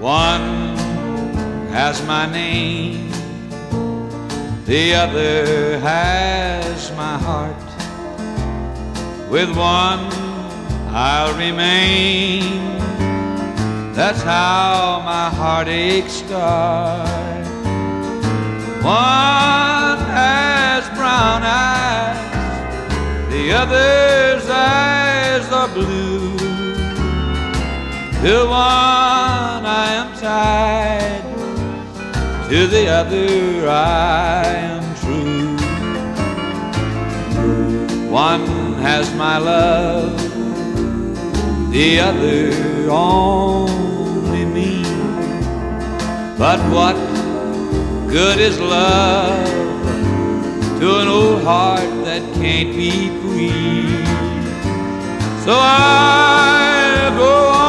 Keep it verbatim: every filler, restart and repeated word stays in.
One has my name, the other has my heart. With one I'll remain, that's how my heartaches start. One has brown eyes, the other's eyes are blue. To one I am tied, to the other I am true. One has my love, the other only me. But what good is love to an old heart that can't be free? So I go on